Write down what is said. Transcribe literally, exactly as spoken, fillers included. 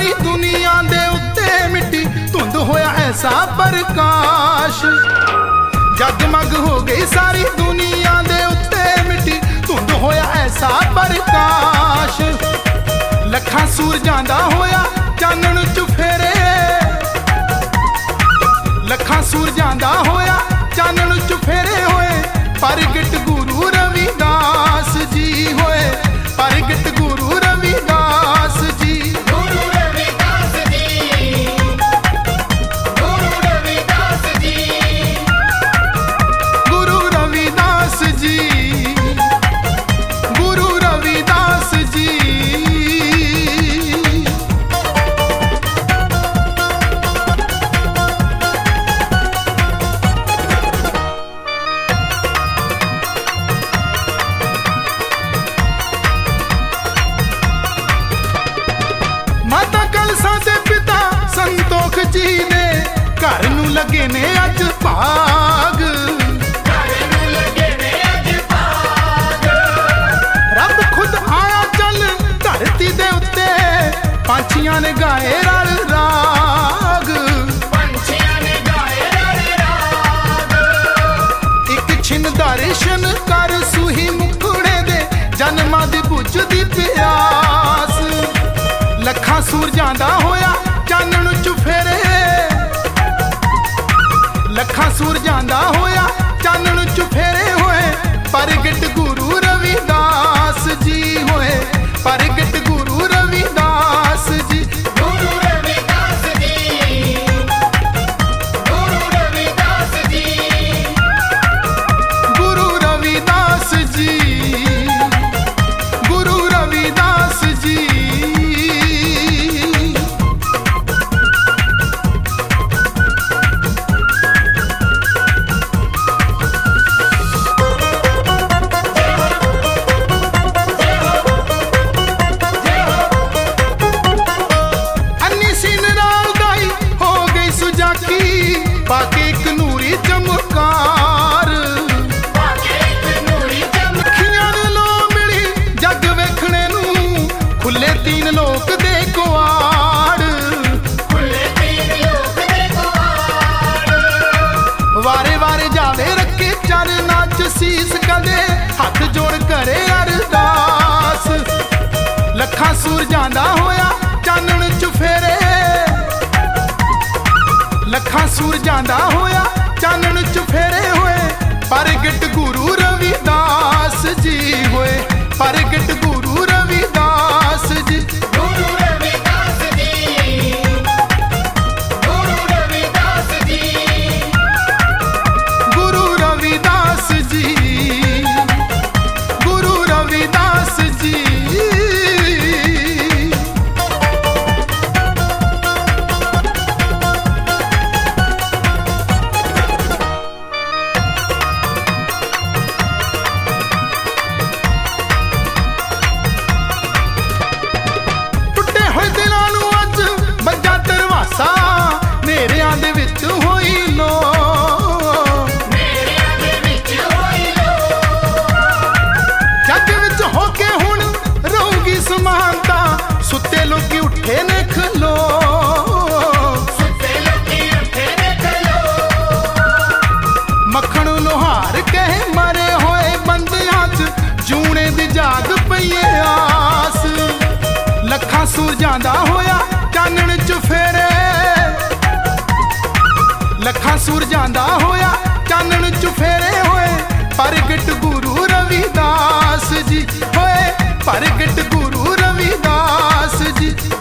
सारी दुनिया दे उत्ते मिट्टी धुंध होया ऐसा प्रकाश। जगमग हो गई सारी दुनिया दे उत्ते मिट्टी धुंध होया ऐसा प्रकाश। लखां सूरजां दा होया चानण चुफेरे, लखां सूरजां दा होया चानण चुफेरे होए। प्रगट गुरु रविदास जी होए, प्रगट गुरु रविदास जी। गुरु रविदास जी, गुरु रविदास जी, गुरु रविदास जी, गुरु रविदास जी। माता कलसा दे पिता संतोख जी ने घर नूं लगे ने अज भाग। घर नूं लगे ने अज भाग। रब खुद आया चल धरती दे उत्ते, पंछियां ने गाए रल राग। पंछियां ने गाए रल राग। एक छिन दर्शन कर सूही मुखड़े दे, जन्मां दी बुझदी प्यास। लखां सूरजां दा होया चानण चुफेरे, लखां सूरजां दा होया चानण चुफेरे होए। प्रगट गुरु रविदास जी होए, प्रगट गुरु रविदास जी। गुरु रविदास जी, गुरु रविदास जी, गुरु रविदास जी, गुरु रविदास जी। अन्नी सीन नाल दाई हो गई सुजाकी, पाके एक नूरी चमकार। पाके एक नूरी चमक। अखियां दे लो मिली जग वेखणे नूं, खुले तीन लोक दे कुआड़। खुले तीन लोक दे द्वार। वारे वारे जावे रखे चरनां च सीस कदे, हथ जोड़ करे अरदास। लखां सूरजां दा होया चानण चुफेरे, लखां सूरजां दा होया चानण चुफेरे होए। प्रगट गुरु रविदास जी होए, प्रगट गुरु रविदास जी। गुरु रविदास जी, गुरु रविदास जी, गुरु रविदास जी, गुरु रविदास जी। टुटे होए दिलां नूं अज बज्जा दरवासा, नेरियां दे विच होई लो। मेरिਆਂ ਦੇ ਵਿੱਚ ਹੋਈ ਲੋ। जग विच होके हुण रहूगी समानता, सुते लोकी उठे ने खलो। ਸੁੱਤੇ ਲੋਕੀ ਉੱਠੇ ਨੇ ਖਲੋ। मखण लोहार कहे मरे होए बंदियां च, जूने दी जाग पईए आस। लखां सूरजां दा होया चानण चुफेरे, लखां सूरजां दा होया चानण चुफेरे होए। प्रगट गुरु रविदास जी होए, प्रगट गुरु रविदास जी।